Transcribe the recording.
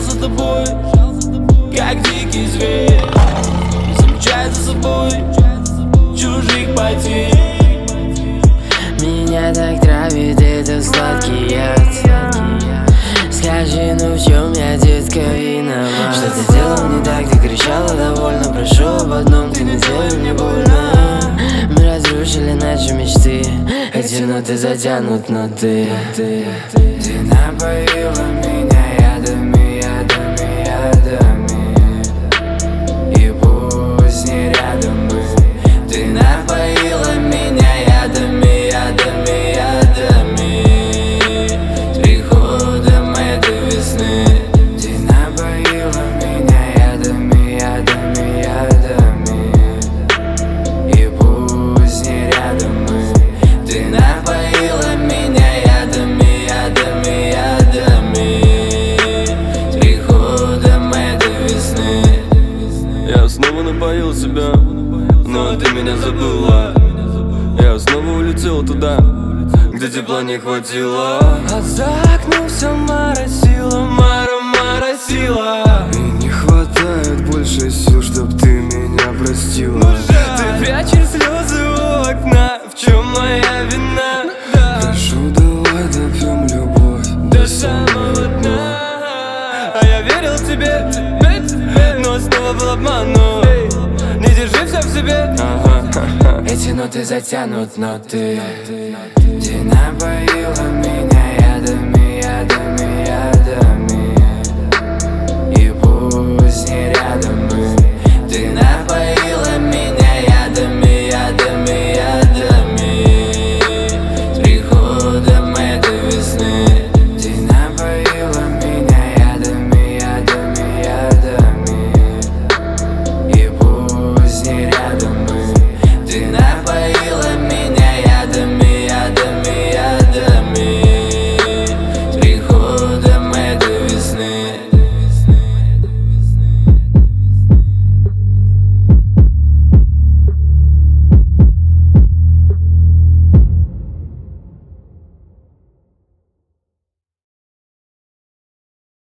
за тобой, как дикий зверь, замечая за собой чужих потерь. Меня так травит этот сладкий яд. Скажи, ну в чем я, детка, виноват? Что ты делал не так, ты кричала довольно. Прошу об одном, ты не делай мне больно. Мы разрушили наши мечты, эти ноты затянут, но ты напоила меня ядами, ядами, ядами. И пусть не рядом мы. Ты напоила меня ядами, ядами, ядами. С приходом этой весны. Ты напоила меня ядами, ядами, ядами. И пусть не рядом мы. Ты напоила меня ядами, ядами, ядами. С приходом этой весны. Я снова напоил себя, но ты меня забыла. Я снова улетел туда, где тепла не хватило. А за окном все моросило, моросило. И не хватает больше сил, чтоб ты меня простила. Ты прячешь слезы у окна, в чем моя вина? Прошу, давай допьем любовь До самого дна. А я верил тебе, но снова был обманут. Не держи все в себе. Эти ноты затянут, но ты напоила меня ядами, ядами,